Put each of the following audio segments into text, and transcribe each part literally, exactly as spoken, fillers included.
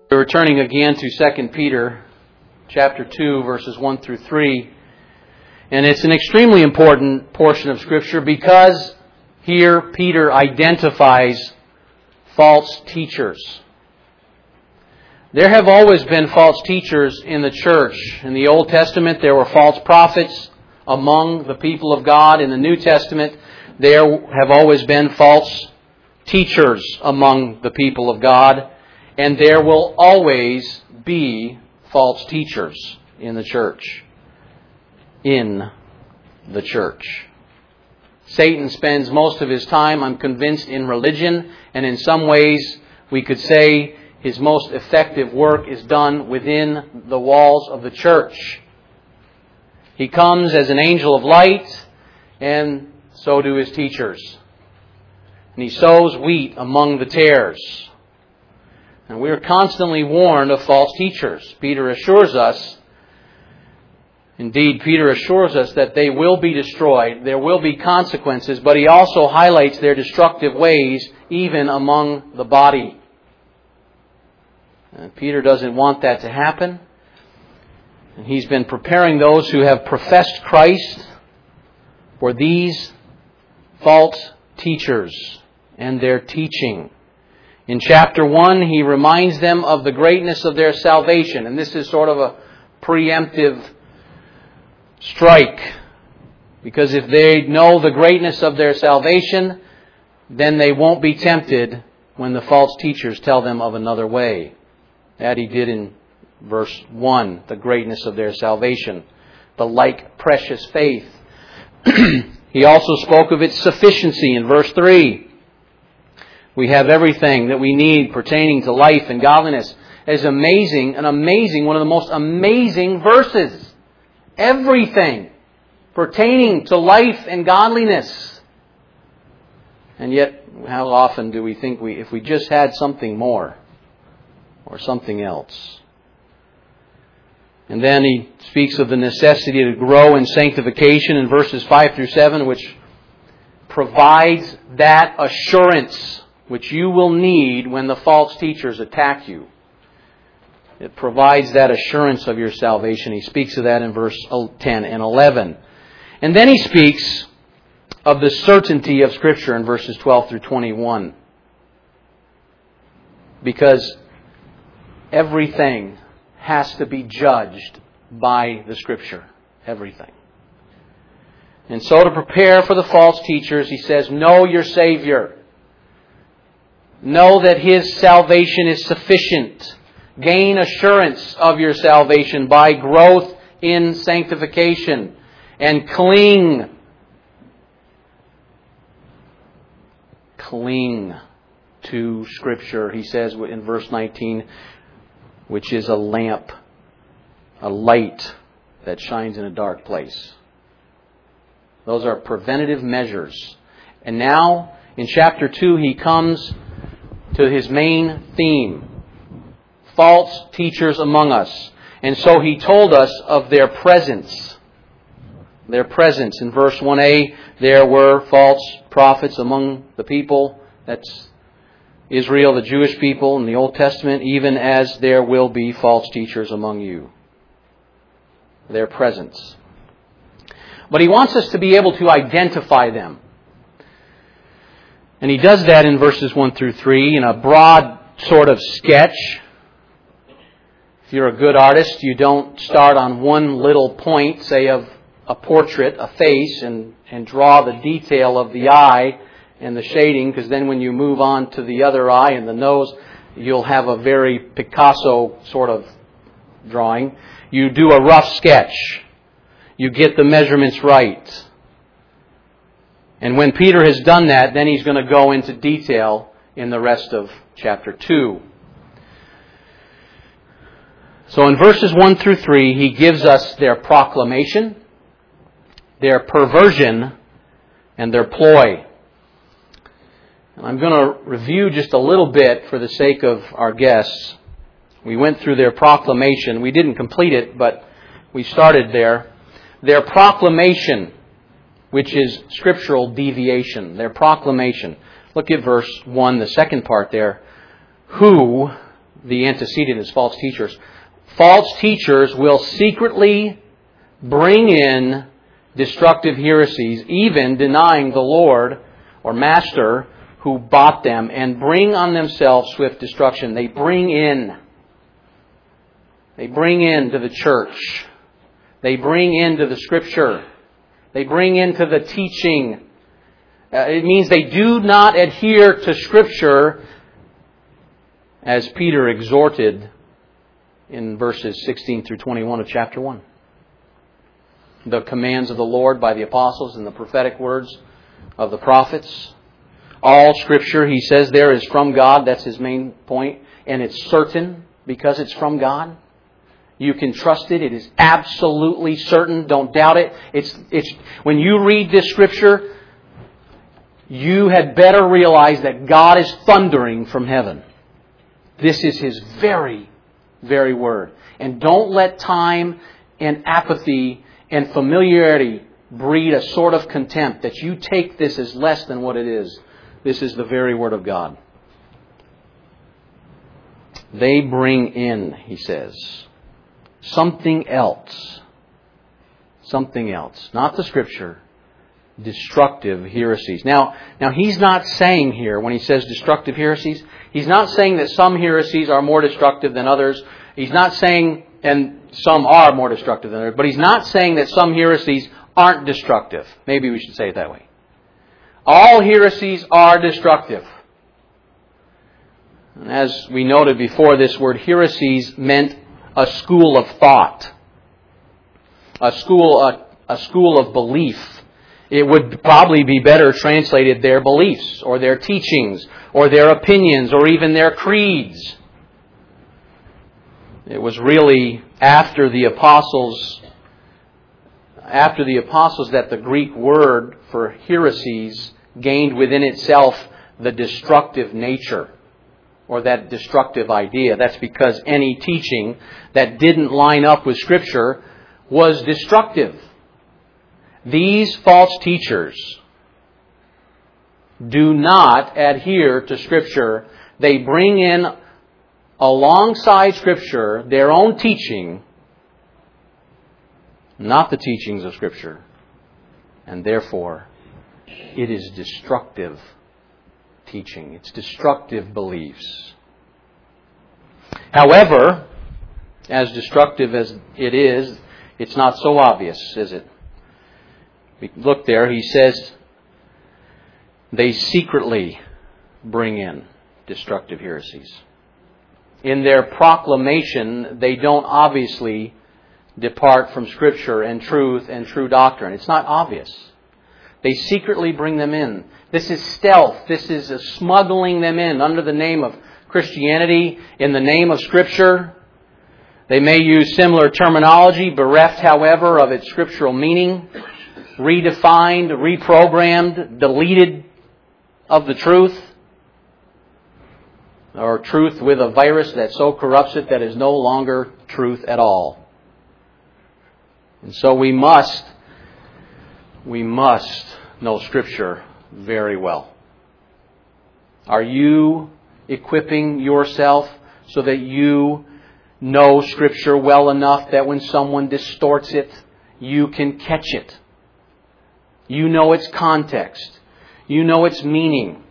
We're turning again to Second Peter chapter two, verses one through three. And it's an extremely important portion of Scripture because here Peter identifies false teachers. There have always been false teachers in the church. In the Old Testament, there were false prophets among the people of God. In the New Testament, there have always been false teachers among the people of God. And there will always be false teachers in the church. In the church. Satan spends most of his time, I'm convinced, in religion. And in some ways, we could say his most effective work is done within the walls of the church. He comes as an angel of light, and so do his teachers. And he sows wheat among the tares. And we are constantly warned of false teachers. Peter assures us, indeed, Peter assures us that they will be destroyed. There will be consequences, but he also highlights their destructive ways even among the body. And Peter doesn't want that to happen. And he's been preparing those who have professed Christ for these false teachers and their teaching. In chapter one, he reminds them of the greatness of their salvation. And this is sort of a preemptive strike. Because if they know the greatness of their salvation, then they won't be tempted when the false teachers tell them of another way. That he did in verse one, the greatness of their salvation. The like precious faith. He also spoke of its sufficiency in verse three. We have everything that we need pertaining to life and godliness. It's amazing, an amazing, one of the most amazing verses. Everything pertaining to life and godliness. And yet, how often do we think we, if we just had something more or something else? And then he speaks of the necessity to grow in sanctification in verses five through seven, which provides that assurance which you will need when the false teachers attack you. It provides that assurance of your salvation. He speaks of that in verse ten and eleven. And then he speaks of the certainty of Scripture in verses twelve through twenty-one. Because everything has to be judged by the Scripture. Everything. And so to prepare for the false teachers, he says, know your Savior. Know that His salvation is sufficient. Gain assurance of your salvation by growth in sanctification. And cling. Cling to Scripture, he says in verse nineteen, which is a lamp, a light that shines in a dark place. Those are preventative measures. And now, in chapter two, he comes to his main theme. False teachers among us. And so he told us of their presence. Their presence. In verse one a, there were false prophets among the people. That's Israel, the Jewish people in the Old Testament, even as there will be false teachers among you. Their presence. But he wants us to be able to identify them. And he does that in verses one through three in a broad sort of sketch. If you're a good artist, you don't start on one little point, say of a portrait, a face, and, and draw the detail of the eye and the shading, because then when you move on to the other eye and the nose, you'll have a very Picasso sort of drawing. You do a rough sketch. You get the measurements right. And when Peter has done that, then he's going to go into detail in the rest of chapter two. So in verses one through three, he gives us their proclamation, their perversion, and their ploy. And I'm going to review just a little bit for the sake of our guests. We went through their proclamation. We didn't complete it, but we started there. Their proclamation, which is scriptural deviation. Their proclamation. Look at verse one, the second part there. Who the antecedent is false teachers. False teachers will secretly bring in destructive heresies, even denying the Lord or Master who bought them, and bring on themselves swift destruction. They bring in. They bring into the church. They bring into the Scripture. They bring into the teaching. Uh, it means they do not adhere to Scripture, as Peter exhorted in verses sixteen through twenty-one of chapter one. The commands of the Lord by the apostles and the prophetic words of the prophets. All Scripture, he says there, is from God. That's his main point. And it's certain because it's from God. You can trust it. It is absolutely certain. Don't doubt it. It's, it's, when you read this Scripture, you had better realize that God is thundering from heaven. This is His very, very Word. And don't let time and apathy and familiarity breed a sort of contempt that you take this as less than what it is. This is the very Word of God. They bring in, he says, something else. Something else. Not the Scripture. Destructive heresies. Now, now he's not saying here, when he says destructive heresies, he's not saying that some heresies are more destructive than others. He's not saying, and some are more destructive than others, but he's not saying that some heresies aren't destructive. Maybe we should say it that way. All heresies are destructive. And as we noted before, this word heresies meant a school of thought. A school, a, a school of belief. It would probably be better translated their beliefs, or their teachings, or their opinions, or even their creeds. It was really after the apostles, after the apostles that the Greek word for heresies gained within itself the destructive nature, or that destructive idea. That's because any teaching that didn't line up with Scripture was destructive. These false teachers do not adhere to Scripture. They bring in alongside Scripture their own teaching, not the teachings of Scripture. And therefore, it is destructive teaching. It's destructive beliefs. However, as destructive as it is, it's not so obvious, is it? We look there, he says, they secretly bring in destructive heresies. In their proclamation, they don't obviously depart from Scripture and truth and true doctrine. It's not obvious. They secretly bring them in. This is stealth. This is smuggling them in under the name of Christianity, in the name of Scripture. They may use similar terminology, bereft, however, of its scriptural meaning, redefined, reprogrammed, deleted of the truth, or truth with a virus that so corrupts it that is no longer truth at all. And so we must, we must know Scripture very well. Are you equipping yourself so that you know Scripture well enough that when someone distorts it, you can catch it? You know its context. You know its meaning.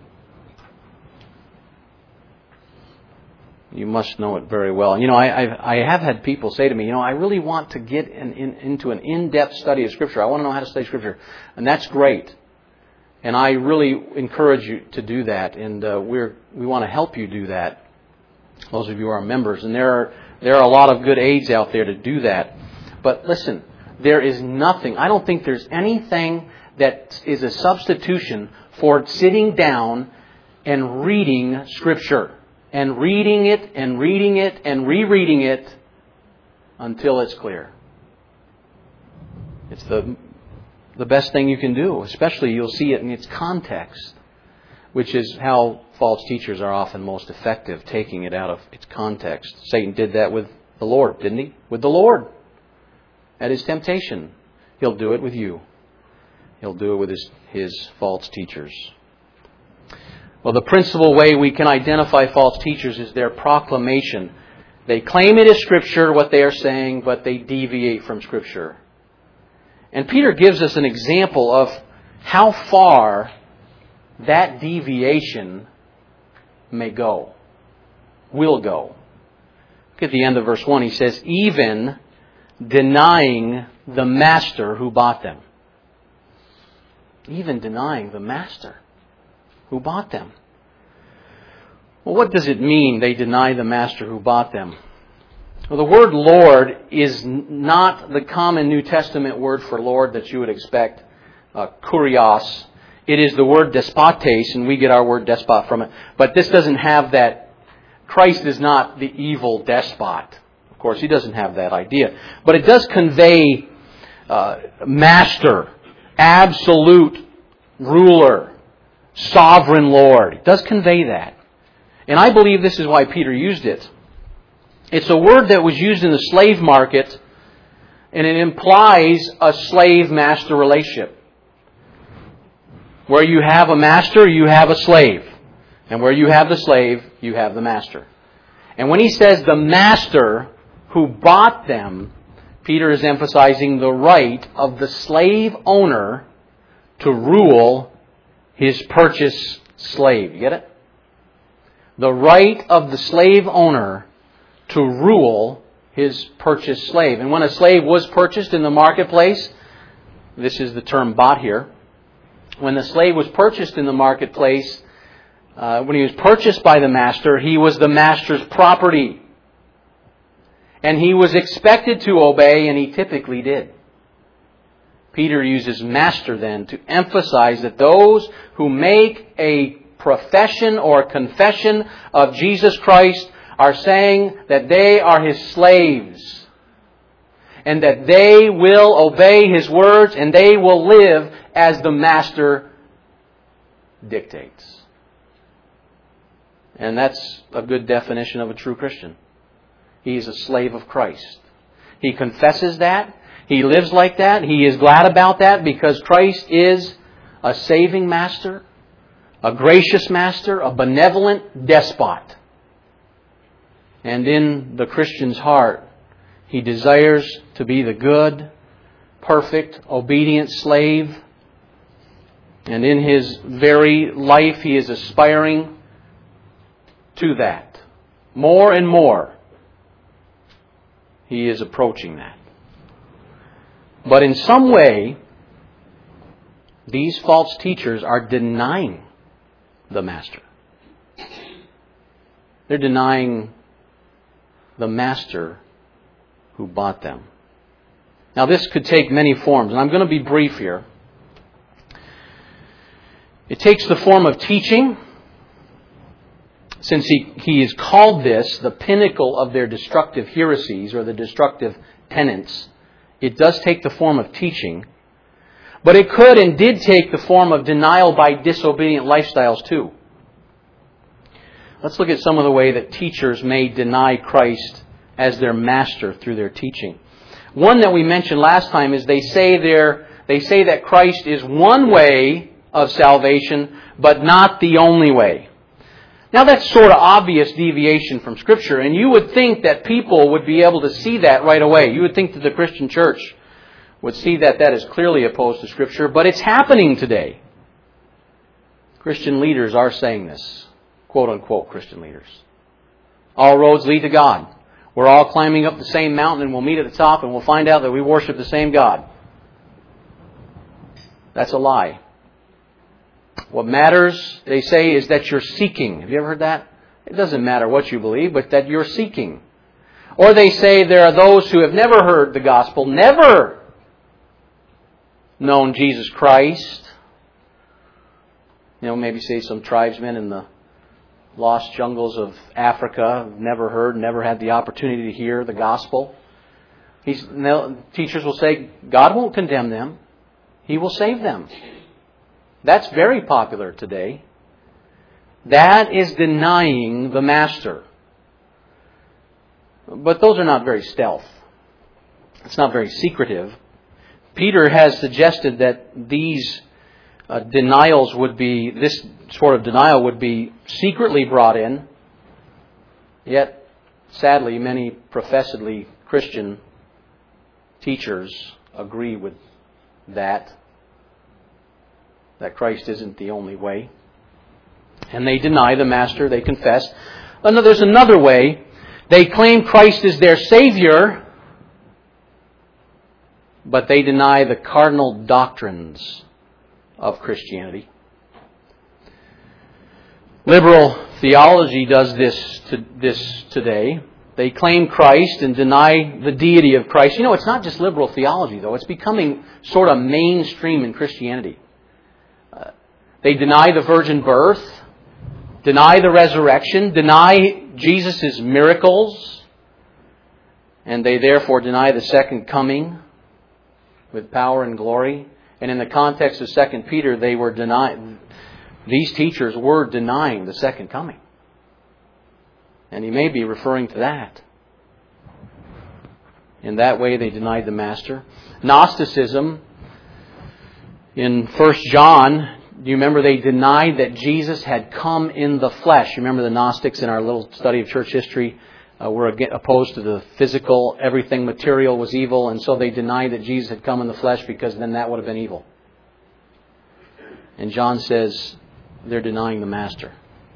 You must know it very well. And you know, I, I, I have had people say to me, you know, I really want to get in, in, into an in-depth study of Scripture. I want to know how to study Scripture. And that's great. And I really encourage you to do that. And uh, we're, we want to help you do that. Those of you who are members. And there are, there are a lot of good aids out there to do that. But listen, there is nothing, I don't think there's anything that is a substitution for sitting down and reading Scripture. And reading it, and reading it, and rereading it until it's clear. It's the, the best thing you can do. Especially you'll see it in its context, which is how false teachers are often most effective, taking it out of its context. Satan did that with the Lord, didn't he? With the Lord. At his temptation. He'll do it with you. He'll do it with his, his false teachers. Well, the principal way we can identify false teachers is their proclamation. They claim it is Scripture, what they are saying, but they deviate from Scripture. And Peter gives us an example of how far that deviation may go, will go. Look at the end of verse one. He says, even denying the master who bought them. Even denying the master who bought them. Well, what does it mean they deny the master who bought them? Well, the word Lord is not the common New Testament word for Lord that you would expect, uh, kurios. It is the word despotes, and we get our word despot from it. But this doesn't have that. Christ is not the evil despot. Of course, He doesn't have that idea. But it does convey uh, master, absolute ruler, sovereign Lord. It does convey that. And I believe this is why Peter used it. It's a word that was used in the slave market, and it implies a slave-master relationship. Where you have a master, you have a slave. And where you have the slave, you have the master. And when he says the master who bought them, Peter is emphasizing the right of the slave owner to rule his purchased slave. You get it? The right of the slave owner to rule his purchased slave. And when a slave was purchased in the marketplace, this is the term bought here. When the slave was purchased in the marketplace, uh, when he was purchased by the master, he was the master's property. And he was expected to obey, and he typically did. Peter uses master then to emphasize that those who make a profession or confession of Jesus Christ are saying that they are His slaves. And that they will obey His words and they will live as the master dictates. And that's a good definition of a true Christian. He is a slave of Christ. He confesses that. He lives like that. He is glad about that because Christ is a saving master, a gracious master, a benevolent despot. And in the Christian's heart, he desires to be the good, perfect, obedient slave. And in his very life, he is aspiring to that. More and more, he is approaching that. But in some way, these false teachers are denying the master. They're denying the master who bought them. Now this could take many forms, and I'm going to be brief here. It takes the form of teaching, since he, he is called this the pinnacle of their destructive heresies or the destructive tenets. It does take the form of teaching, but it could and did take the form of denial by disobedient lifestyles too. Let's look at some of the way that teachers may deny Christ as their master through their teaching. One that we mentioned last time is they say they're, they say that Christ is one way of salvation, but not the only way. Now that's sort of obvious deviation from Scripture, and you would think that people would be able to see that right away. You would think that the Christian church would see that that is clearly opposed to Scripture, but it's happening today. Christian leaders are saying this. Quote unquote Christian leaders. All roads lead to God. We're all climbing up the same mountain and we'll meet at the top and we'll find out that we worship the same God. That's a lie. What matters, they say, is that you're seeking. Have you ever heard that? It doesn't matter what you believe, but that you're seeking. Or they say there are those who have never heard the gospel, never known Jesus Christ. You know, maybe say some tribesmen in the lost jungles of Africa, never heard, never had the opportunity to hear the gospel. He's, teachers will say, God won't condemn them. He will save them. That's very popular today. That is denying the master. But those are not very stealth. It's not very secretive. Peter has suggested that these uh, denials would be, this sort of denial would be secretly brought in. Yet, sadly, many professedly Christian teachers agree with that, that Christ isn't the only way. And they deny the Master, they confess. There's another way. They claim Christ is their Savior, but they deny the cardinal doctrines of Christianity. Liberal theology does this to this today. They claim Christ and deny the deity of Christ. You know, it's not just liberal theology, though. It's becoming sort of mainstream in Christianity. Uh, they deny the virgin birth, deny the resurrection, deny Jesus' miracles, and they therefore deny the second coming with power and glory. And in the context of Second Peter, they were denying, these teachers were denying the second coming. And he may be referring to that. In that way, they denied the Master. Gnosticism, in First John, do you remember they denied that Jesus had come in the flesh? You remember the Gnostics in our little study of church history uh, were opposed to the physical, everything material was evil, and so they denied that Jesus had come in the flesh because then that would have been evil. And John says they're denying the Master.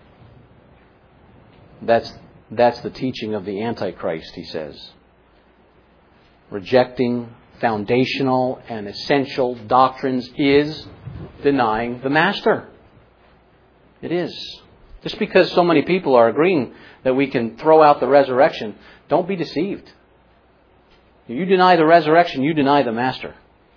That's, that's the teaching of the Antichrist, he says. Rejecting foundational and essential doctrines is denying the Master. It is. Just because so many people are agreeing that we can throw out the resurrection, don't be deceived. You deny the resurrection, you deny the Master.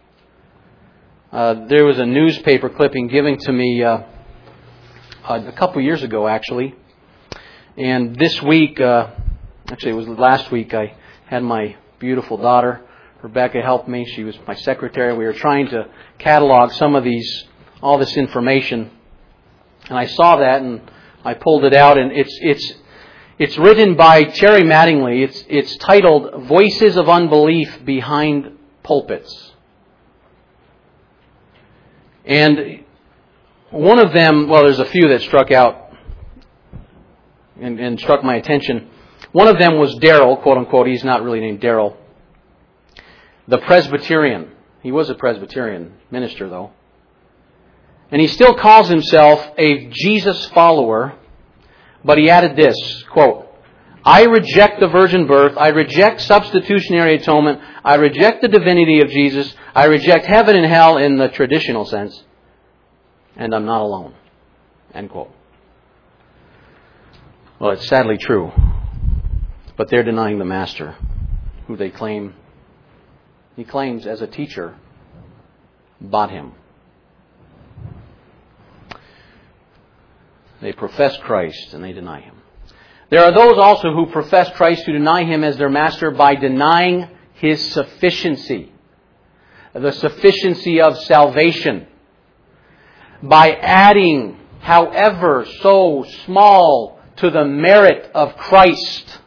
Uh, there was a newspaper clipping given to me uh, a couple years ago, actually. And this week, uh, actually it was last week, I had my beautiful daughter, Rebecca, help me. She was my secretary. We were trying to catalog some of these, all this information. And I saw that and I pulled it out, and it's it's it's written by Terry Mattingly. It's it's titled Voices of Unbelief Behind Pulpits. And one of them, well, there's a few that struck out and, and struck my attention. One of them was Darrell, quote unquote. He's not really named Darrell. The Presbyterian. He was a Presbyterian minister, though. And he still calls himself a Jesus follower, but he added this, quote, I reject the virgin birth, I reject substitutionary atonement, I reject the divinity of Jesus, I reject heaven and hell in the traditional sense, and I'm not alone, end quote. Well, it's sadly true, but they're denying the Master, who they claim, he claims as a teacher, bought him. They profess Christ and they deny Him. There are those also who profess Christ who deny Him as their Master by denying His sufficiency. The sufficiency of salvation. By adding, however so small, to the merit of Christ.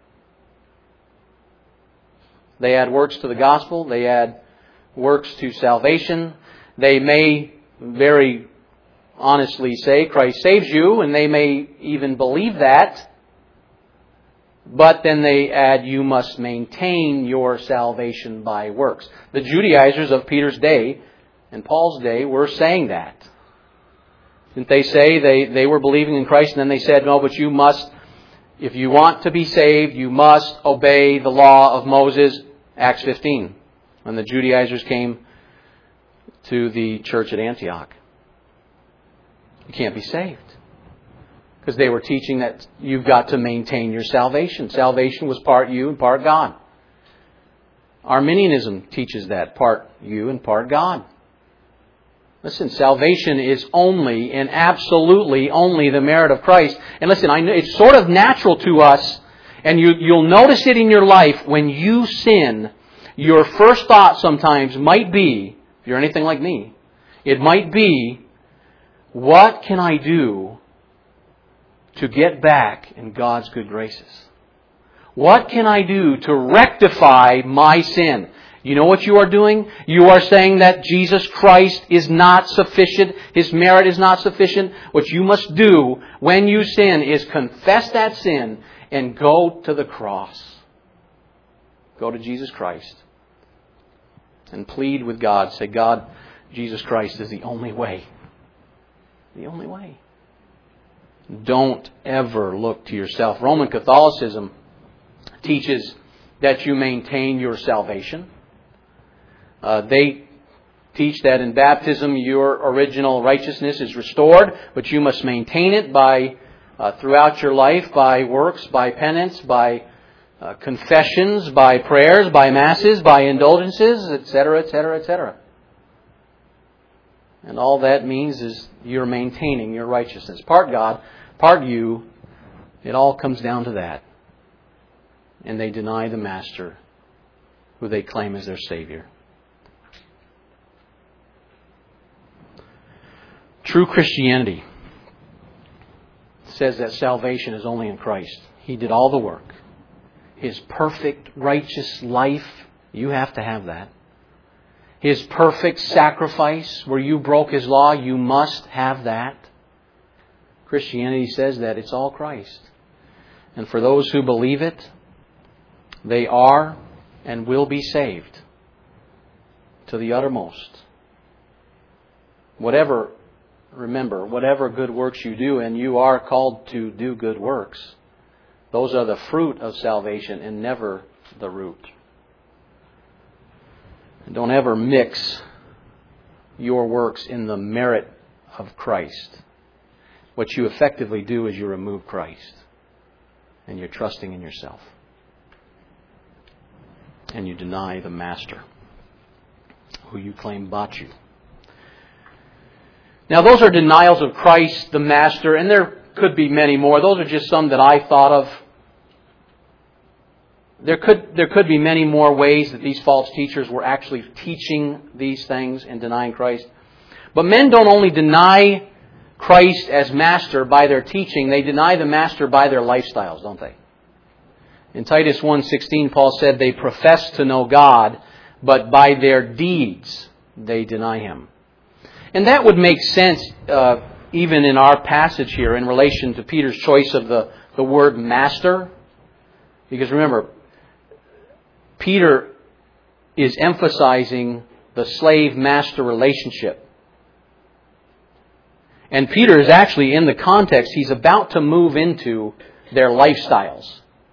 They add works to the gospel. They add works to salvation. They may very honestly say Christ saves you, and they may even believe that. But then they add, you must maintain your salvation by works. The Judaizers of Peter's day and Paul's day were saying that. Didn't they say they, they were believing in Christ, and then they said, no, but you must, if you want to be saved, you must obey the law of Moses, Acts fifteen, when the Judaizers came to the church at Antioch. You can't be saved. Because they were teaching that you've got to maintain your salvation. Salvation was part you and part God. Arminianism teaches that, part you and part God. Listen, salvation is only and absolutely only the merit of Christ. And listen, I know it's sort of natural to us, and you, you'll notice it in your life when you sin. Your first thought sometimes might be, if you're anything like me, it might be, what can I do to get back in God's good graces? What can I do to rectify my sin? You know what you are doing? You are saying that Jesus Christ is not sufficient. His merit is not sufficient. What you must do when you sin is confess that sin and go to the cross. Go to Jesus Christ and plead with God. Say, God, Jesus Christ is the only way. The only way. Don't ever look to yourself. Roman Catholicism teaches that you maintain your salvation. Uh, they teach that in baptism your original righteousness is restored, but you must maintain it by uh, throughout your life by works, by penance, by uh, confessions, by prayers, by masses, by indulgences, et cetera, et cetera, et cetera. And all that means is you're maintaining your righteousness. Part God, part you. It all comes down to that. And they deny the Master who they claim as their Savior. True Christianity says that salvation is only in Christ. He did all the work. His perfect, righteous life, you have to have that. His perfect sacrifice, where you broke His law, you must have that. Christianity says that it's all Christ. And for those who believe it, they are and will be saved to the uttermost. Whatever, remember, whatever good works you do, and you are called to do good works, those are the fruit of salvation and never the root. And don't ever mix your works in the merit of Christ. What you effectively do is you remove Christ. And you're trusting in yourself. And you deny the Master who you claim bought you. Now those are denials of Christ, the Master, and there could be many more. Those are just some that I thought of. There could there could be many more ways that these false teachers were actually teaching these things and denying Christ. But men don't only deny Christ as Master by their teaching, they deny the Master by their lifestyles, don't they? In Titus one sixteen, Paul said they profess to know God, but by their deeds they deny Him. And that would make sense uh, even in our passage here in relation to Peter's choice of the, the word master. Because remember, Peter is emphasizing the slave-master relationship. And Peter is actually, in the context, he's about to move into their lifestyles.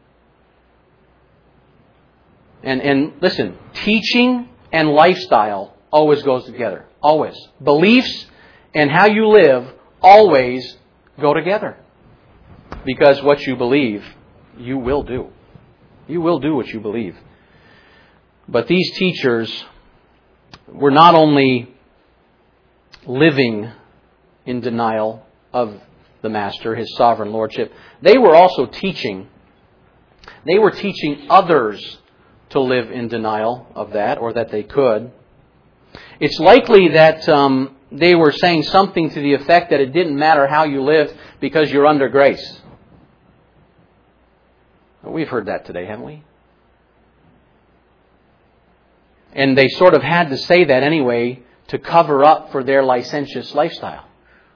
And, and listen, teaching and lifestyle always goes together. Always. Beliefs and how you live always go together. Because what you believe, you will do. You will do what you believe. But these teachers were not only living in denial of the Master, His sovereign lordship, they were also teaching. They were teaching others to live in denial of that, or that they could. It's likely that um, they were saying something to the effect that it didn't matter how you lived because you're under grace. We've heard that today, haven't we? And they sort of had to say that anyway to cover up for their licentious lifestyle.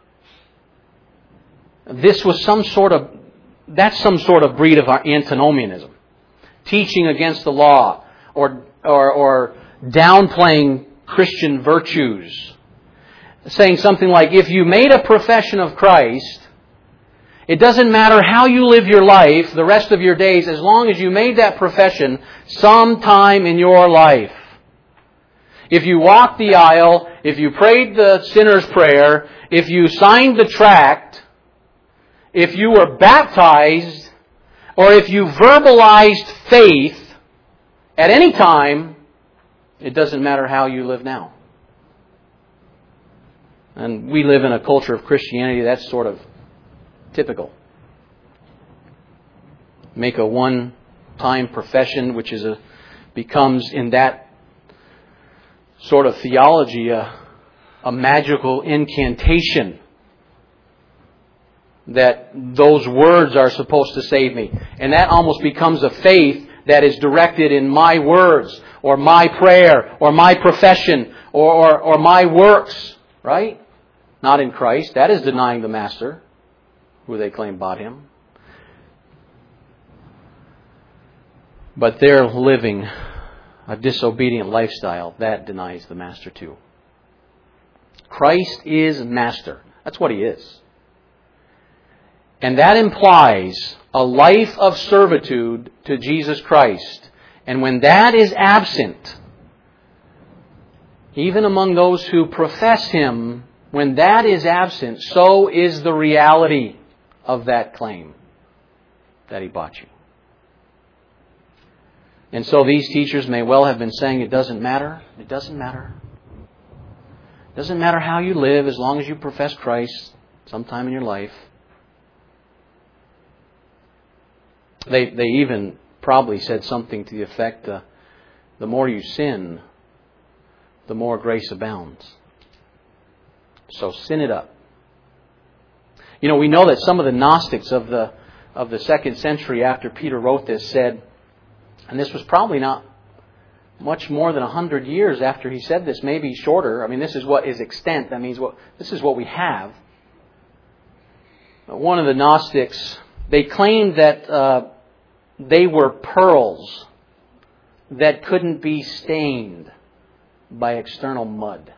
This was some sort of, that's some sort of breed of antinomianism. Teaching against the law or, or, or downplaying Christian virtues. Saying something like, if you made a profession of Christ, it doesn't matter how you live your life the rest of your days, as long as you made that profession sometime in your life. If you walked the aisle, if you prayed the sinner's prayer, if you signed the tract, if you were baptized, or if you verbalized faith at any time, it doesn't matter how you live now. And we live in a culture of Christianity that's sort of typical. Make a one-time profession, which is a becomes in that sort of theology a, a magical incantation that those words are supposed to save me. And that almost becomes a faith that is directed in my words or my prayer, or my profession, or, or, or my works, right? Not in Christ. That is denying the Master, who they claim bought Him. But they're living a disobedient lifestyle. That denies the Master too. Christ is Master. That's what He is. And that implies a life of servitude to Jesus Christ. And when that is absent, even among those who profess Him, when that is absent, so is the reality of that claim that He bought you. And so these teachers may well have been saying it doesn't matter. It doesn't matter. It doesn't matter how you live as long as you profess Christ sometime in your life. They they even probably said something to the effect, uh, the more you sin, the more grace abounds. So sin it up. You know, we know that some of the Gnostics of the of the second century after Peter wrote this said, and this was probably not much more than a hundred years after he said this, maybe shorter. I mean, this is what is extent. That means what this is what we have. One of the Gnostics, they claimed that uh, they were pearls that couldn't be stained by external mud.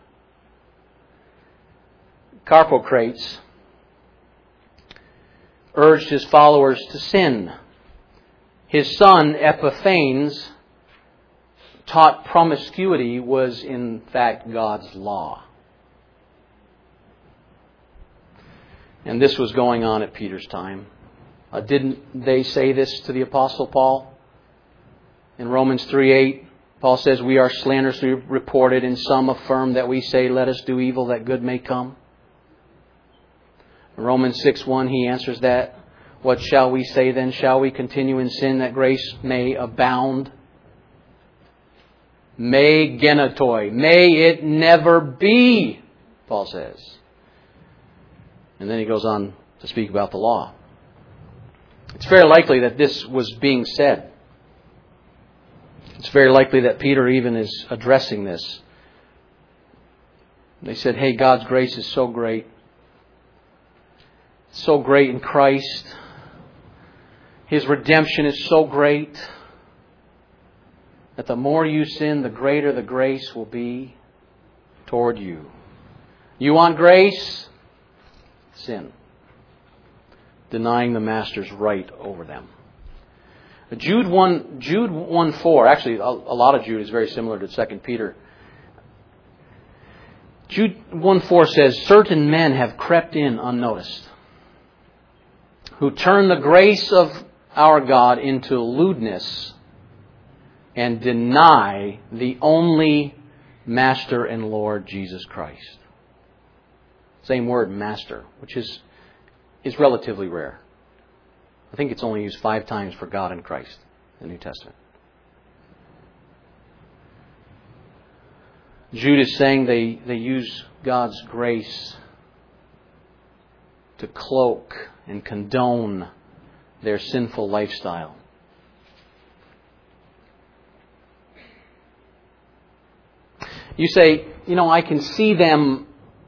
Carpocrates urged his followers to sin. His son, Epiphanes, taught promiscuity was in fact God's law. And this was going on at Peter's time. Uh, didn't they say this to the Apostle Paul? In Romans three eight, Paul says, we are slanderously reported, and some affirm that we say, let us do evil that good may come. In Romans six one, he answers that. What shall we say then? Shall we continue in sin that grace may abound? May genetoi. May it never be, Paul says. And then he goes on to speak about the law. It's very likely that this was being said. It's very likely that Peter even is addressing this. They said, hey, God's grace is so great. So great in Christ. His redemption is so great that the more you sin, the greater the grace will be toward you. You want grace? Sin. Denying the Master's right over them. Jude one, Jude one four, actually a, a lot of Jude is very similar to Second Peter. Jude one four says, certain men have crept in unnoticed, who turn the grace of our God into lewdness and deny the only Master and Lord Jesus Christ. Same word, Master, which is is relatively rare. I think it's only used five times for God and Christ in the New Testament. Jude is saying they, they use God's grace to cloak and condone their sinful lifestyle. You say, you know, I can see them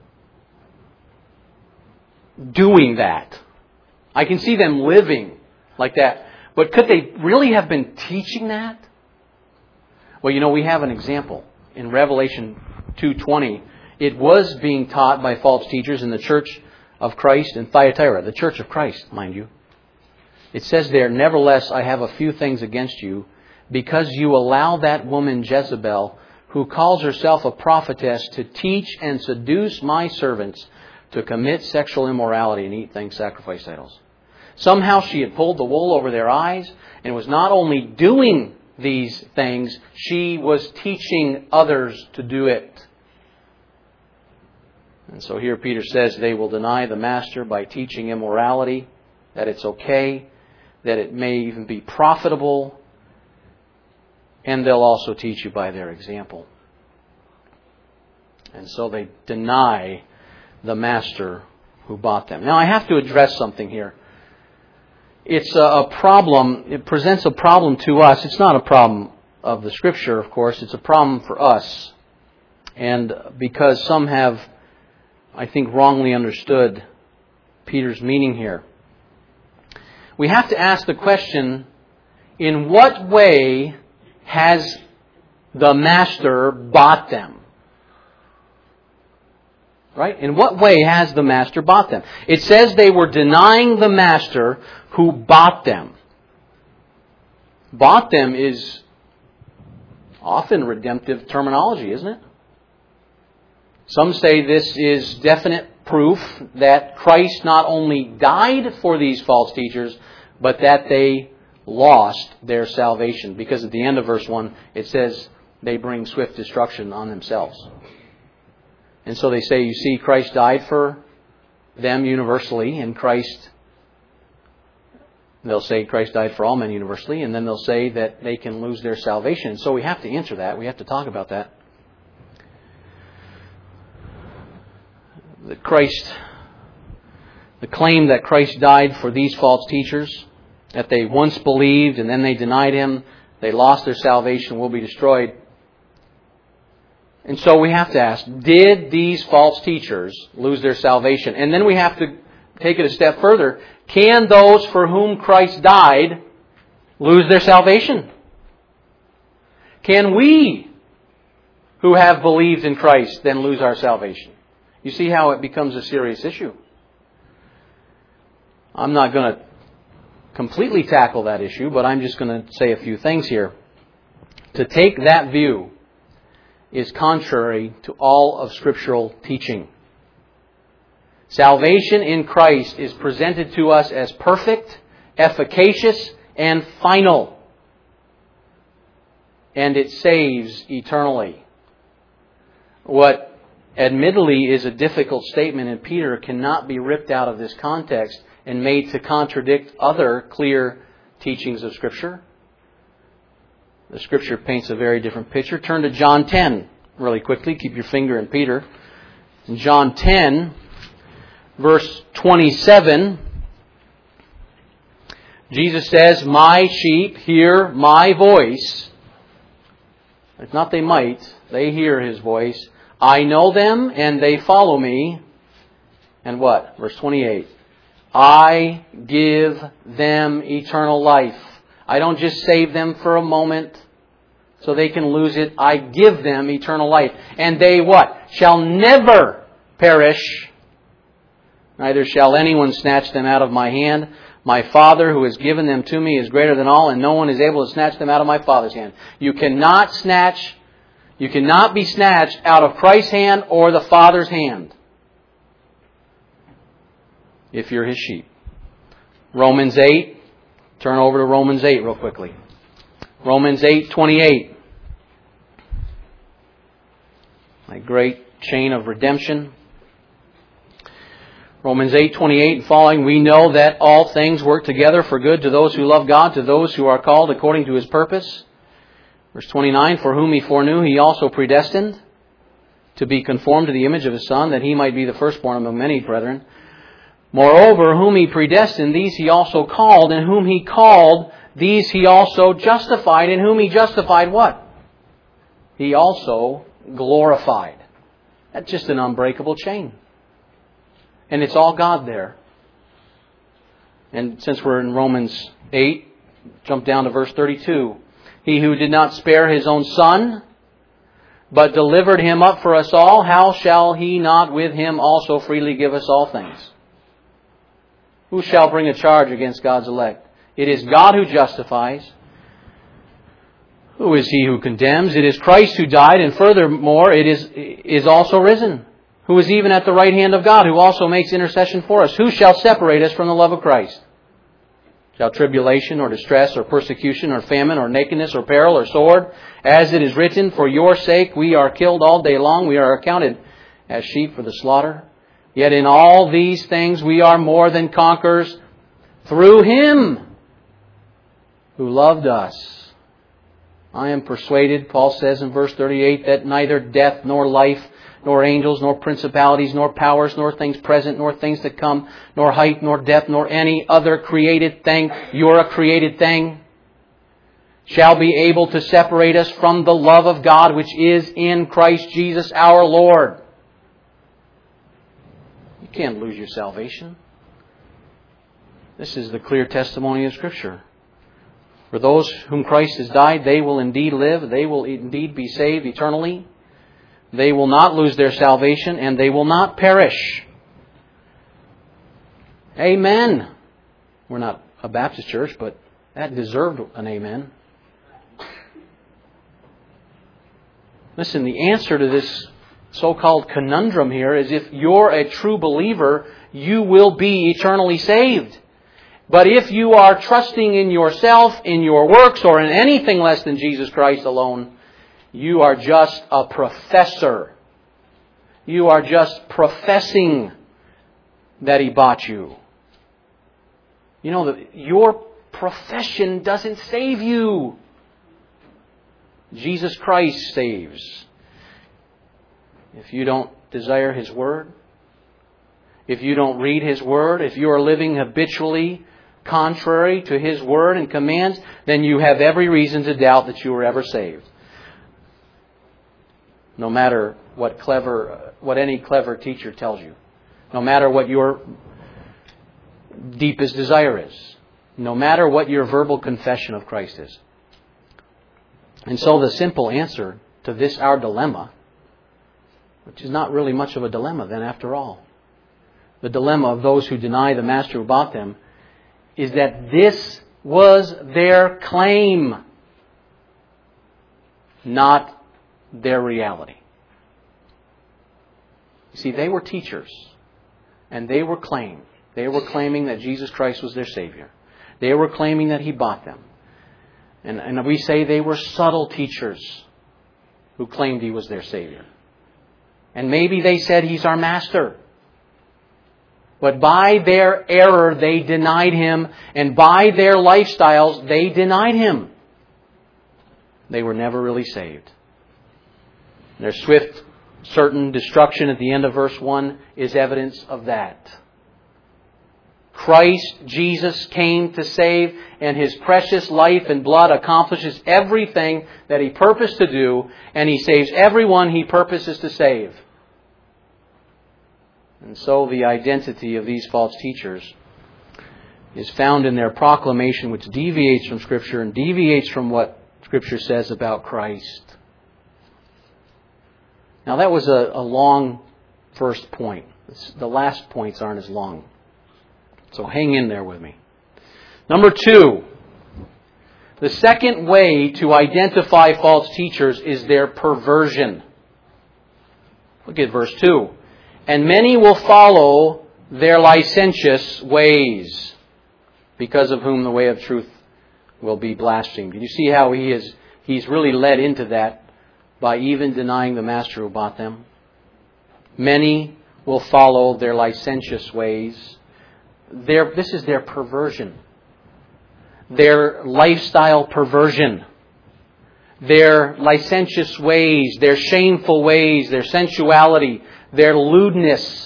doing that. I can see them living like that. But could they really have been teaching that? Well, you know, we have an example. In Revelation two twenty, it was being taught by false teachers in the church of Christ in Thyatira, the church of Christ, mind you. It says there, nevertheless, I have a few things against you, because you allow that woman Jezebel, who calls herself a prophetess, to teach and seduce my servants to commit sexual immorality and eat things sacrificed to idols. Somehow she had pulled the wool over their eyes and was not only doing these things, she was teaching others to do it. And so here Peter says they will deny the Master by teaching immorality, that it's okay, that it may even be profitable, and they'll also teach you by their example. And so they deny the Master who bought them. Now I have to address something here. It's a problem, it presents a problem to us. It's not a problem of the Scripture, of course, it's a problem for us. And because some have, I think, wrongly understood Peter's meaning here. We have to ask the question, in what way has the Master bought them? Right? In what way has the Master bought them? It says they were denying the Master who bought them. Bought them is often redemptive terminology, isn't it? Some say this is definite proof that Christ not only died for these false teachers, but that they lost their salvation. Because at the end of verse one, it says they bring swift destruction on themselves. And so they say, you see, Christ died for them universally, and Christ, they'll say Christ died for all men universally, and then they'll say that they can lose their salvation. And so we have to answer that. We have to talk about that. That Christ, the claim that Christ died for these false teachers, that they once believed and then they denied Him, they lost their salvation, will be destroyed. And so we have to ask, did these false teachers lose their salvation? And then we have to take it a step further. Can those for whom Christ died lose their salvation? Can we, who have believed in Christ, then lose our salvation? You see how it becomes a serious issue. I'm not going to completely tackle that issue, but I'm just going to say a few things here. To take that view is contrary to all of scriptural teaching. Salvation in Christ is presented to us as perfect, efficacious, and final. And it saves eternally. What admittedly is a difficult statement, and Peter cannot be ripped out of this context and made to contradict other clear teachings of Scripture. The Scripture paints a very different picture. Turn to John ten really quickly. Keep your finger in Peter. In John ten, verse twenty-seven, Jesus says, "My sheep hear my voice." It's not they might. They hear His voice. "I know them and they follow me." And what? Verse twenty-eight. "I give them eternal life." I don't just save them for a moment so they can lose it. I give them eternal life. And they what? Shall never perish. Neither shall anyone snatch them out of my hand. My Father who has given them to me is greater than all, and no one is able to snatch them out of my Father's hand. You cannot snatch, you cannot be snatched out of Christ's hand or the Father's hand if you're His sheep. Romans eight. Turn over to Romans eight real quickly. Romans eight twenty-eight. A great chain of redemption. Romans eight twenty-eight and following, "We know that all things work together for good to those who love God, to those who are called according to His purpose." Verse twenty-nine, "For whom He foreknew, He also predestined to be conformed to the image of His Son, that He might be the firstborn among many brethren. Moreover, whom He predestined, these He also called, and whom He called, these He also justified, and whom He justified what? He also glorified." That's just an unbreakable chain. And it's all God there. And since we're in Romans eight, jump down to verse thirty-two. "He who did not spare His own Son, but delivered Him up for us all, how shall He not with Him also freely give us all things? Who shall bring a charge against God's elect? It is God who justifies. Who is he who condemns? It is Christ who died, and furthermore, it is, is also risen, who is even at the right hand of God, who also makes intercession for us. Who shall separate us from the love of Christ? Shall tribulation or distress or persecution or famine or nakedness or peril or sword? As it is written, for your sake we are killed all day long. We are accounted as sheep for the slaughter. Yet in all these things we are more than conquerors through Him who loved us. I am persuaded, Paul says in verse thirty-eight, that neither death nor life, nor angels, nor principalities, nor powers, nor things present, nor things to come, nor height, nor depth, nor any other created thing. You're a created thing. shall be able to separate us from the love of God which is in Christ Jesus our Lord. You can't lose your salvation. This is the clear testimony of Scripture. For those whom Christ has died, they will indeed live. They will indeed be saved eternally. They will not lose their salvation, and they will not perish. Amen. We're not a Baptist church, but that deserved an amen. Listen, the answer to this so-called conundrum here is if you're a true believer, you will be eternally saved. But if you are trusting in yourself, in your works, or in anything less than Jesus Christ alone, you are just a professor. You are just professing that He bought you. You know, that your profession doesn't save you. Jesus Christ saves. If you don't desire His Word, if you don't read His Word, if you are living habitually contrary to His Word and commands, then you have every reason to doubt that you were ever saved. No matter what clever, what any clever teacher tells you. No matter what your deepest desire is. No matter what your verbal confession of Christ is. And so the simple answer to this, our dilemma, which is not really much of a dilemma then after all. The dilemma of those who deny the Master who bought them is that this was their claim, not their reality. You see, they were teachers, and they were claiming. They were claiming that Jesus Christ was their Savior. They were claiming that He bought them. And, and we say they were subtle teachers who claimed He was their Savior. And maybe they said He's our Master. But by their error, they denied Him. And by their lifestyles, they denied Him. They were never really saved. Their swift, certain destruction at the end of verse one is evidence of that. Christ Jesus came to save, and His precious life and blood accomplishes everything that He purposed to do, and He saves everyone He purposes to save. And so the identity of these false teachers is found in their proclamation, which deviates from Scripture and deviates from what Scripture says about Christ. Now that was a, a long first point. The last points aren't as long. So hang in there with me. Number two, the second way to identify false teachers is their perversion. Look at verse two. And many will follow their licentious ways, because of whom the way of truth will be blasphemed. Did you see how he is? He's really led into that by even denying the Master who bought them. Many will follow their licentious ways. Their, this is their perversion. Their lifestyle perversion. Their licentious ways, their shameful ways, their sensuality, their lewdness,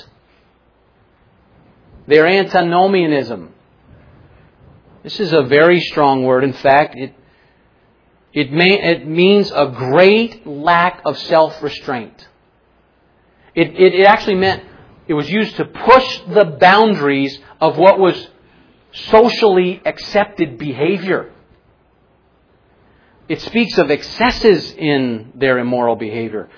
their antinomianism. This is a very strong word. In fact, it it, may, it means a great lack of self-restraint. It, it, it actually meant, it was used to push the boundaries of what was socially accepted behavior. It speaks of excesses in their immoral behavior.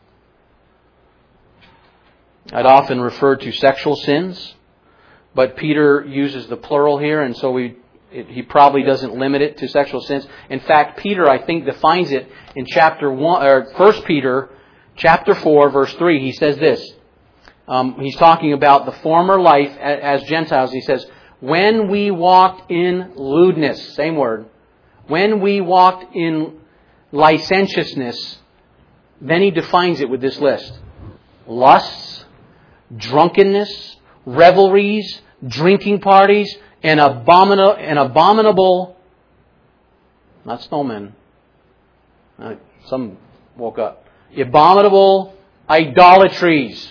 I'd often refer to sexual sins, but Peter uses the plural here, and so we, it, he probably doesn't limit it to sexual sins. In fact, Peter, I think, defines it in chapter one, or First Peter, chapter four, verse three. He says this. Um, he's talking about the former life as Gentiles. He says, "When we walked in lewdness," same word. When we walked in licentiousness, then he defines it with this list: lusts, drunkenness, revelries, drinking parties, and abominable, and abominable, not snowmen. Uh, some woke up. Abominable idolatries.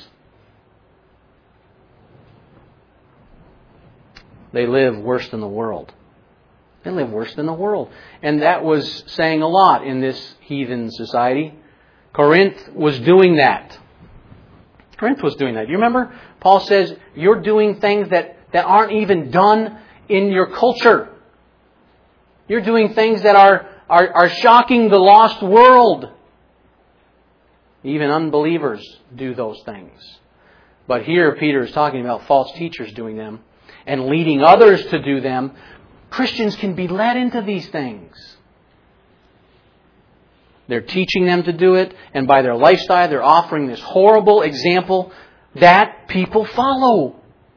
They live worse than the world. They live worse than the world. And that was saying a lot in this heathen society. Corinth was doing that. Corinth was doing that. Do you remember? Paul says, you're doing things that, that aren't even done in your culture. You're doing things that are, are, are shocking the lost world. Even unbelievers do those things. But here Peter is talking about false teachers doing them and leading others to do them. Christians can be led into these things. They're teaching them to do it, and by their lifestyle they're offering this horrible example that people follow.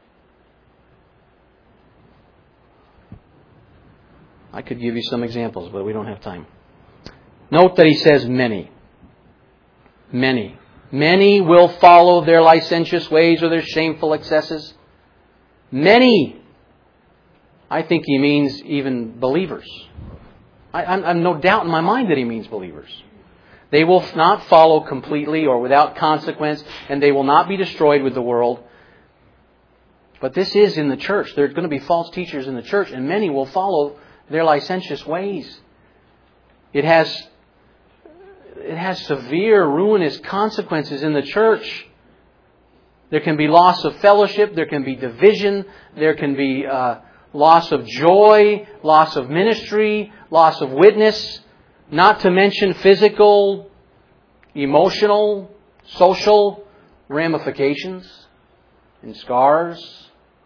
I could give you some examples, but we don't have time. Note that he says many. Many. Many will follow their licentious ways or their shameful excesses. Many. I think he means even believers. I, I'm, I'm no doubt in my mind that he means believers. They will not follow completely or without consequence, and they will not be destroyed with the world. But this is in the church. There are going to be false teachers in the church, and many will follow their licentious ways. It has, it has severe, ruinous consequences in the church. There can be loss of fellowship. There can be division. There can be uh, loss of joy, loss of ministry, loss of witness, not to mention physical, emotional, social ramifications and scars.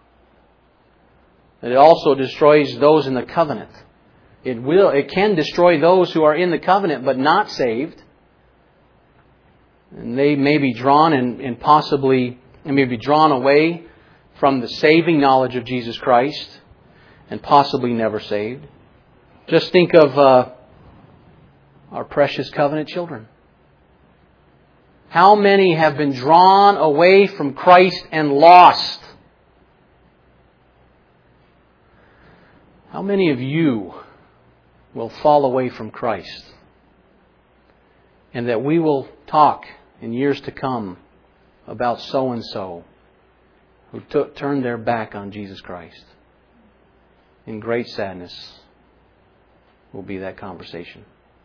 It also destroys those in the covenant. It will, it can destroy those who are in the covenant but not saved. And they may be drawn and, and possibly they may be drawn away from the saving knowledge of Jesus Christ and possibly never saved. Just think of uh, our precious covenant children. How many have been drawn away from Christ and lost? How many of you will fall away from Christ? And that we will talk in years to come about so-and-so who took, turned their back on Jesus Christ. In great sadness will be that conversation.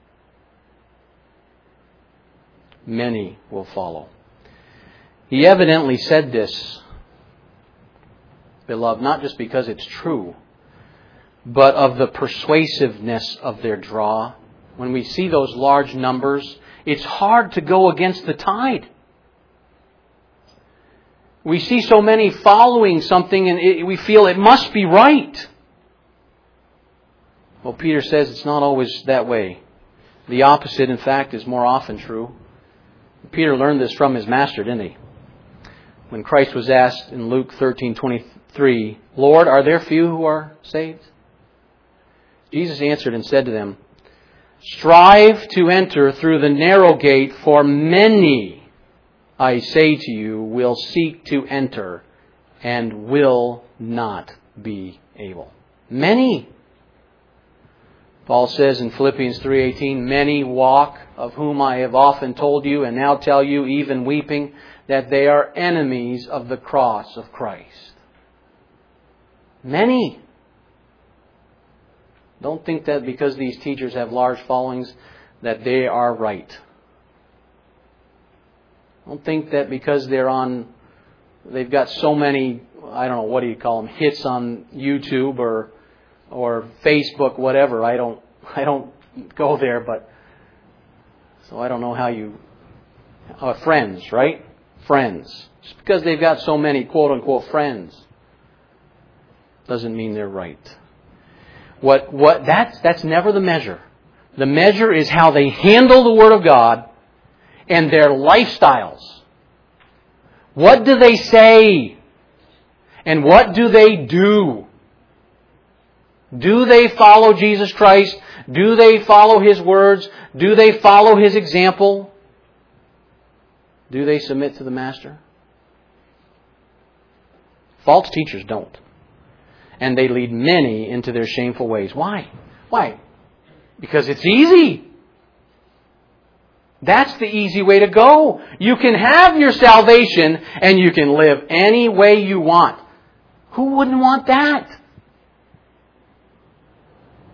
Many will follow. He evidently said this, beloved, not just because it's true, but of the persuasiveness of their draw. When we see those large numbers, it's hard to go against the tide. We see so many following something and it, we feel it must be right. Well, Peter says it's not always that way. The opposite, in fact, is more often true. Peter learned this from his master, didn't he? When Christ was asked in Luke thirteen twenty-three, Lord, are there few who are saved? Jesus answered and said to them, strive to enter through the narrow gate, for many, I say to you, will seek to enter and will not be able. Many. Paul says in Philippians three eighteen, many walk, of whom I have often told you and now tell you, even weeping, that they are enemies of the cross of Christ. Many. Don't think that because these teachers have large followings that they are right. Don't think that because they're on, they've got so many, I don't know, what do you call them, hits on YouTube or or Facebook, whatever. I don't, I don't go there, but so I don't know how you, uh, friends, right? Friends. Just because they've got so many quote unquote friends doesn't mean they're right. What, what, that's, that's never the measure. The measure is how they handle the Word of God and their lifestyles. What do they say? And what do they do? Do they follow Jesus Christ? Do they follow His words? Do they follow His example? Do they submit to the Master? False teachers don't. And they lead many into their shameful ways. Why? Why? Because it's easy. That's the easy way to go. You can have your salvation and you can live any way you want. Who wouldn't want that?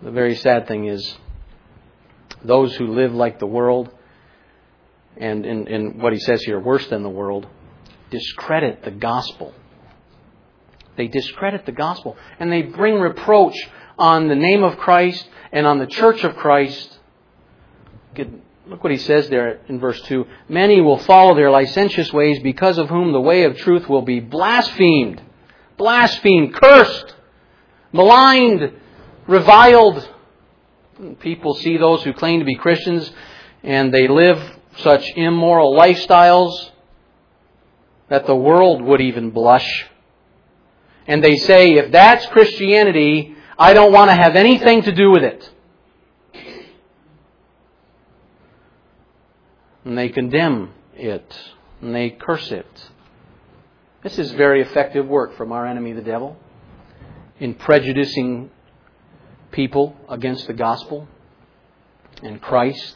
The very sad thing is, those who live like the world, and in, in what he says here, worse than the world, discredit the gospel. They discredit the gospel. And they bring reproach on the name of Christ and on the church of Christ. Look what he says there in verse two. Many will follow their licentious ways, because of whom the way of truth will be blasphemed. Blasphemed, cursed, maligned, reviled. People see those who claim to be Christians and they live such immoral lifestyles that the world would even blush. And they say, if that's Christianity, I don't want to have anything to do with it. And they condemn it. And they curse it. This is very effective work from our enemy, the devil, in prejudicing people against the gospel and Christ.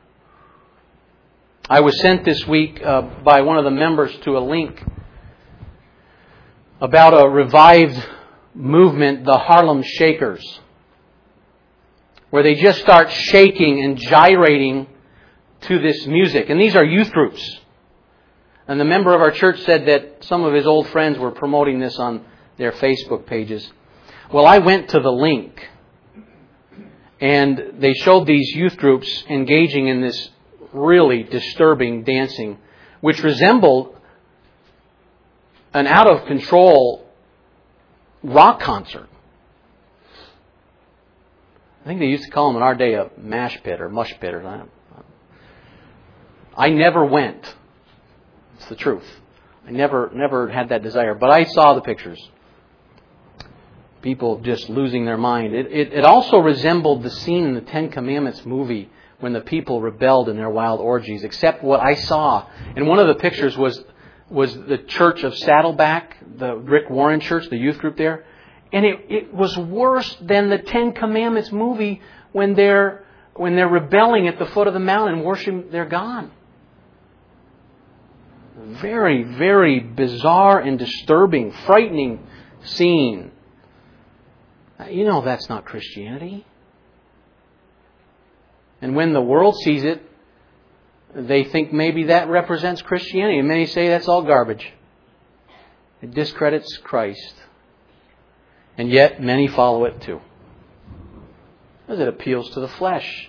I was sent this week uh, by one of the members to a link about a revived movement, the Harlem Shakers, where they just start shaking and gyrating to this music. And these are youth groups. And the member of our church said that some of his old friends were promoting this on their Facebook pages. Well, I went to the link, and they showed these youth groups engaging in this really disturbing dancing, which resembled an out-of-control rock concert. I think they used to call them in our day a mash pit or mush pit. Or I, I never went. It's the truth. I never, never had that desire. But I saw the pictures. People just losing their mind. It, it, it also resembled the scene in the Ten Commandments movie when the people rebelled in their wild orgies. Except what I saw, and one of the pictures was was the church of Saddleback, the Rick Warren church, the youth group there. And it, it was worse than the Ten Commandments movie when they're when they're rebelling at the foot of the mountain and worshiping their God. Very, very bizarre and disturbing, frightening scene. You know that's not Christianity. And when the world sees it, they think maybe that represents Christianity. And many say that's all garbage. It discredits Christ. And yet many follow it too. Because it appeals to the flesh.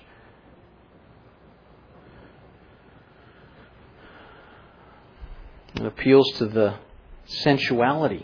It appeals to the sensuality.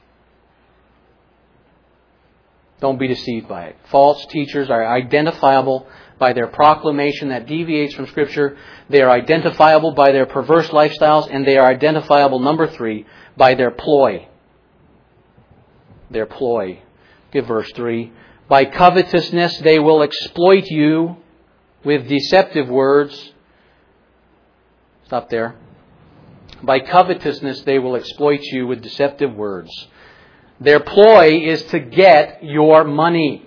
Don't be deceived by it. False teachers are identifiable by their proclamation that deviates from Scripture. They are identifiable by their perverse lifestyles. And they are identifiable, number three, by their ploy. Their ploy. Give verse three. By covetousness they will exploit you with deceptive words. Stop there. By covetousness they will exploit you with deceptive words. Their ploy is to get your money.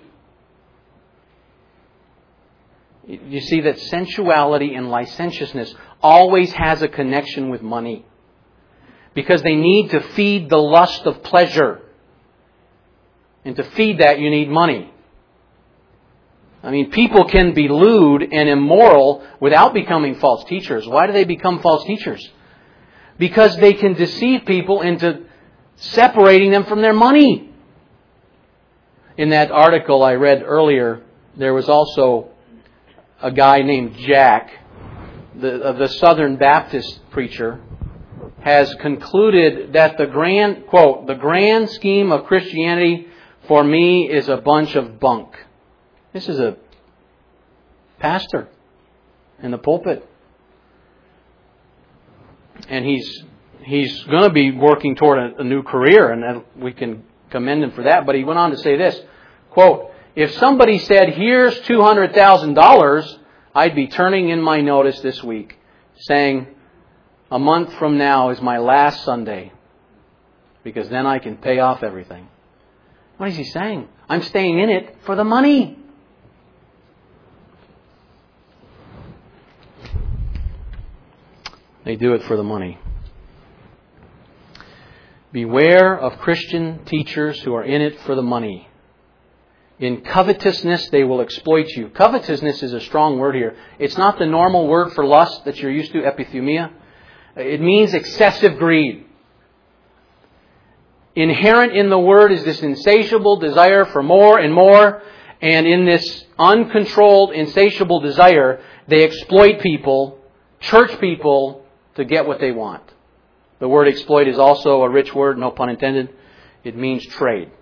You see that sensuality and licentiousness always has a connection with money. Because they need to feed the lust of pleasure. And to feed that you need money. I mean, people can be lewd and immoral without becoming false teachers. Why do they become false teachers? Because they can deceive people into separating them from their money. In that article I read earlier, there was also a guy named Jack, the, uh, the Southern Baptist preacher, has concluded that the grand, quote, the grand scheme of Christianity for me is a bunch of bunk. This is a pastor in the pulpit. And he's he's going to be working toward a, a new career, and we can commend him for that. But he went on to say this, quote, if somebody said, here's two hundred thousand dollars, I'd be turning in my notice this week, saying, a month from now is my last Sunday, because then I can pay off everything. What is he saying? I'm staying in it for the money. They do it for the money. Beware of Christian teachers who are in it for the money. In covetousness, they will exploit you. Covetousness is a strong word here. It's not the normal word for lust that you're used to, epithumia. It means excessive greed. Inherent in the word is this insatiable desire for more and more. And in this uncontrolled, insatiable desire, they exploit people, church people, to get what they want. The word exploit is also a rich word, no pun intended. It means trade.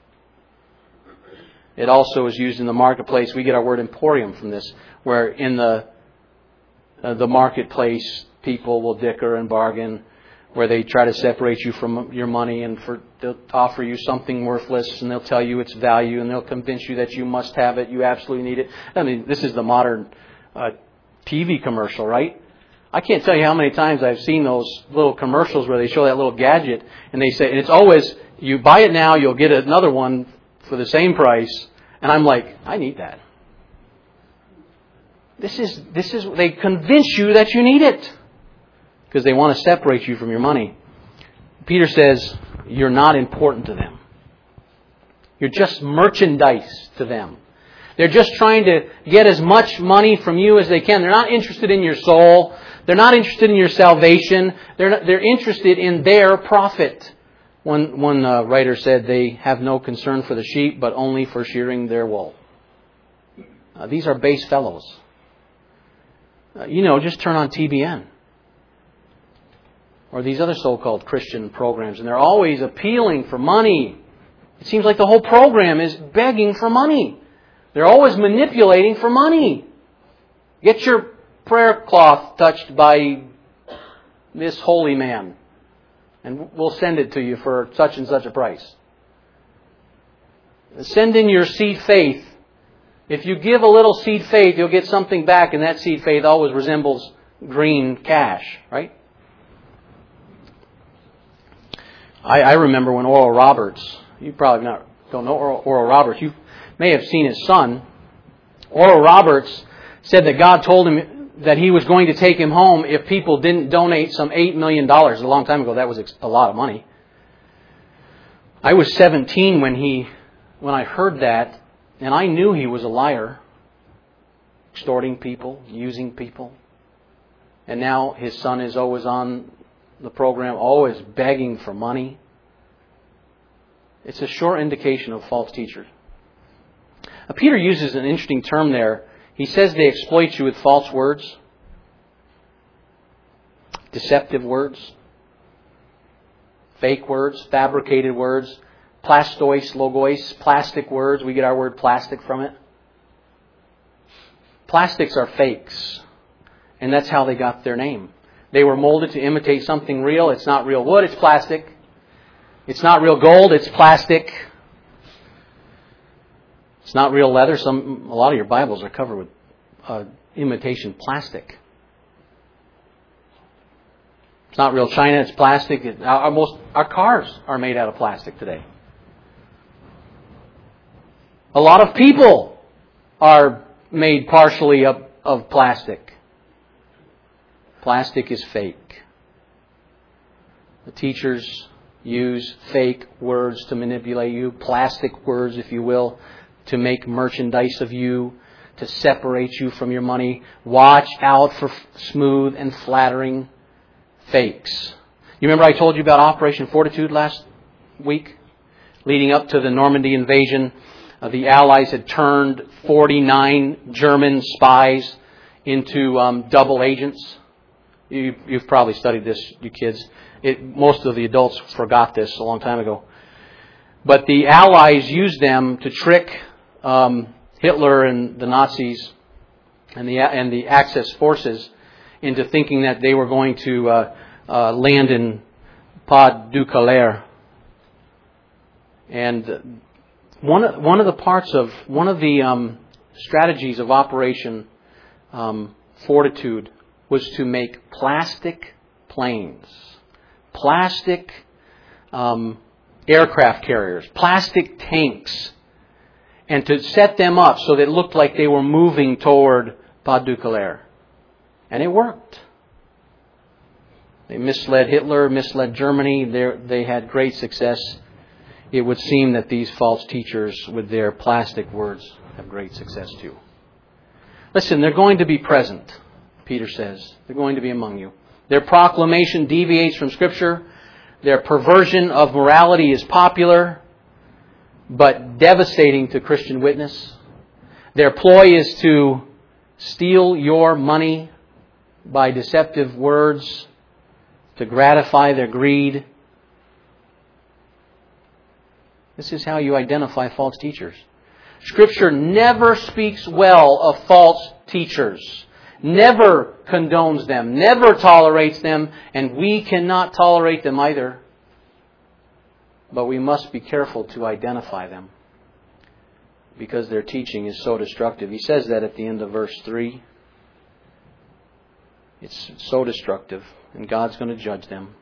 It also is used in the marketplace. We get our word emporium from this, where in the uh, the marketplace, people will dicker and bargain, where they try to separate you from your money and for they'll offer you something worthless, and they'll tell you its value, and they'll convince you that you must have it, you absolutely need it. I mean, this is the modern uh, T V commercial, right? I can't tell you how many times I've seen those little commercials where they show that little gadget, and they say, and it's always, you buy it now, you'll get another one for the same price. And I'm like, I need that. This is, this is, they convince you that you need it. Because they want to separate you from your money. Peter says, you're not important to them. You're just merchandise to them. They're just trying to get as much money from you as they can. They're not interested in your soul. They're not interested in your salvation. They're not, they're interested in their profit. One one uh, writer said they have no concern for the sheep, but only for shearing their wool. Uh, these are base fellows. Uh, you know, just turn on T B N. Or these other so-called Christian programs, and they're always appealing for money. It seems like the whole program is begging for money. They're always manipulating for money. Get your prayer cloth touched by this holy man, and we'll send it to you for such and such a price. Send in your seed faith. If you give a little seed faith, you'll get something back, and that seed faith always resembles green cash, right? I, I remember when Oral Roberts, you probably not don't know Oral, Oral Roberts, you may have seen his son. Oral Roberts said that God told him that he was going to take him home if people didn't donate some eight million dollars. A long time ago, that was a lot of money. I was seventeen when he, when I heard that, and I knew he was a liar, extorting people, using people. And now his son is always on the program, always begging for money. It's a sure indication of false teachers. Now, Peter uses an interesting term there. He says they exploit you with false words, deceptive words, fake words, fabricated words, plastois, logos, plastic words. We get our word plastic from it. Plastics are fakes, and that's how they got their name. They were molded to imitate something real. It's not real wood, it's plastic. It's not real gold, it's plastic. It's not real leather. Some, a lot of your Bibles are covered with uh, imitation plastic. It's not real china, it's plastic. It, our, most, our cars are made out of plastic today. A lot of people are made partially of, of plastic. Plastic is fake. The teachers use fake words to manipulate you, plastic words, if you will, to make merchandise of you, to separate you from your money. Watch out for smooth and flattering fakes. You remember I told you about Operation Fortitude last week? Leading up to the Normandy invasion, uh, the Allies had turned forty-nine German spies into um, double agents. You, you've probably studied this, you kids. It, most of the adults forgot this a long time ago. But the Allies used them to trick um, Hitler and the Nazis and the and the Axis forces into thinking that they were going to uh, uh, land in Pas-de-Calais. And one of, one of the parts of one of the um, strategies of Operation um, Fortitude was to make plastic planes, plastic um, aircraft carriers, plastic tanks, and to set them up so that it looked like they were moving toward Pas-de-Calais. And it worked. They misled Hitler, misled Germany. They they had great success it would seem that these false teachers with their plastic words have great success too. Listen, they're going to be present, Peter says. They're going to be among you. Their proclamation deviates from Scripture. Their perversion of morality is popular, but devastating to Christian witness. Their ploy is to steal your money by deceptive words, to gratify their greed. This is how you identify false teachers. Scripture never speaks well of false teachers, never condones them, never tolerates them, and we cannot tolerate them either. But we must be careful to identify them because their teaching is so destructive. He says that at the end of verse three. It's so destructive, and God's going to judge them.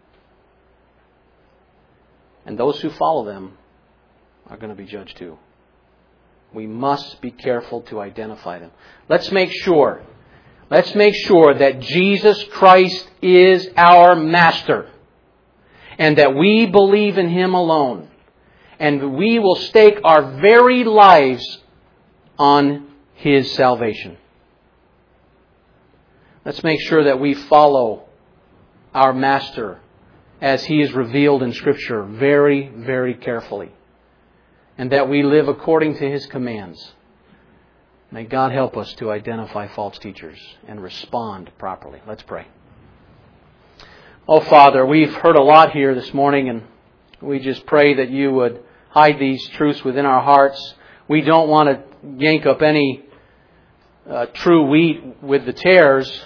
And those who follow them are going to be judged too. We must be careful to identify them. Let's make sure, let's make sure that Jesus Christ is our Master, and that we believe in Him alone, and we will stake our very lives on His salvation. Let's make sure that we follow our Master as He is revealed in Scripture very, very carefully, and that we live according to His commands. May God help us to identify false teachers and respond properly. Let's pray. Oh, Father, we've heard a lot here this morning, and we just pray that You would hide these truths within our hearts. We don't want to yank up any uh, true wheat with the tares,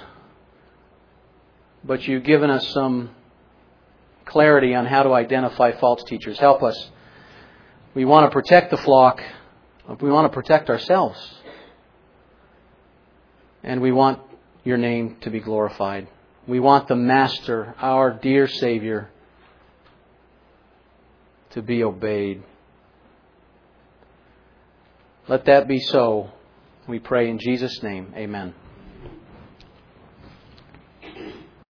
but You've given us some clarity on how to identify false teachers. Help us. We want to protect the flock. We want to protect ourselves. And we want Your name to be glorified. We want the Master, our dear Savior, to be obeyed. Let that be so. We pray in Jesus' name. Amen.